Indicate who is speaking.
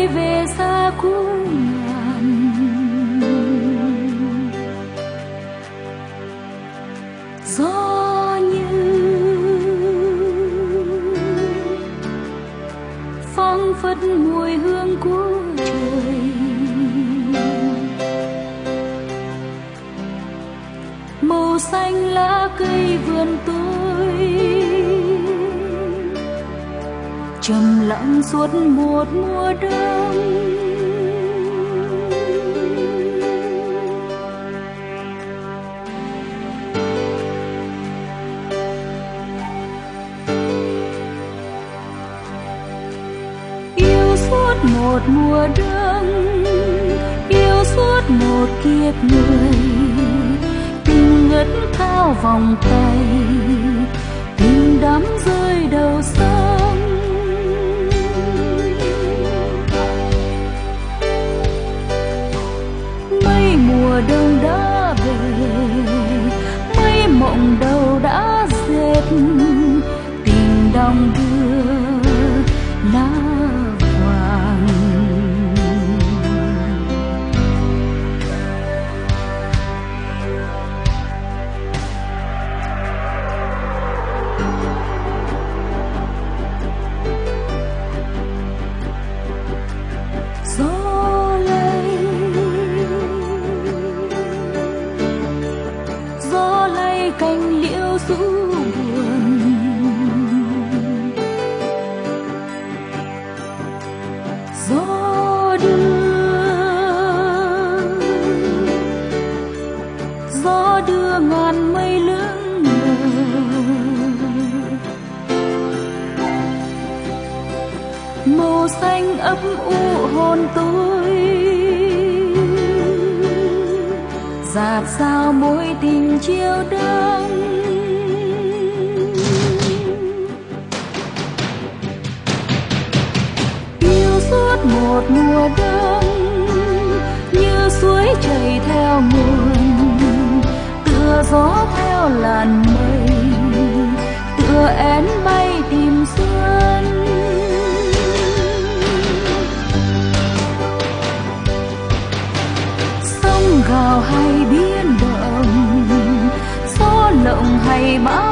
Speaker 1: về xa cũ ngàn. Gió như phảng phất mùi hương của trời, màu xanh lá cây vườn tôi trầm lặng suốt một mùa đông. Yêu suốt một mùa đông, yêu suốt một kiếp người, tình ngất cao vòng tay, tình đắm rơi đầu sông. Mây mùa đông đã về, mây mộng đầu đã dệt, tình đong đưa lá vàng. Gió lay cành liễu rũ buồn, gió đưa ngàn mây lững lờ. Màu xanh ấp u hồn tôi, dạt dào mối tình chiều đông. Yêu suốt một mùa đông, như suối chảy theo nguồn, tựa gió theo làn mây, tựa én bay tìm xuân. Sông gào hay biển động, gió lộng hay bão